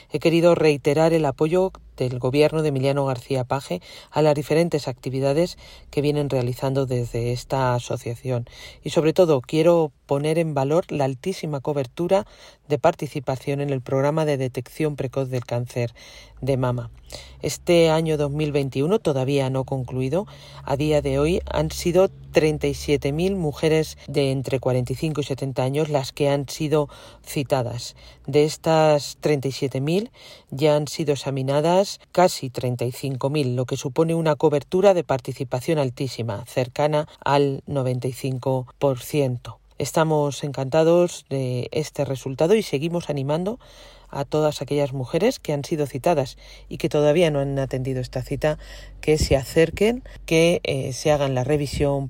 he querido reiterar el apoyo del Gobierno de Emiliano García Paje a las diferentes actividades que vienen realizando desde esta asociación. Y sobre todo quiero poner en valor la altísima cobertura de participación en el programa de detección precoz del cáncer de mama. Este año 2021 todavía no concluido. A día de hoy han sido 37.000 mujeres de entre 45 y 70 años las que han sido citadas. De estas 37.000 ya han sido examinadas casi 35.000, lo que supone una cobertura de participación altísima, cercana al 95%. Estamos encantados de este resultado y seguimos animando a todas aquellas mujeres que han sido citadas y que todavía no han atendido esta cita, que se acerquen, que se hagan la revisión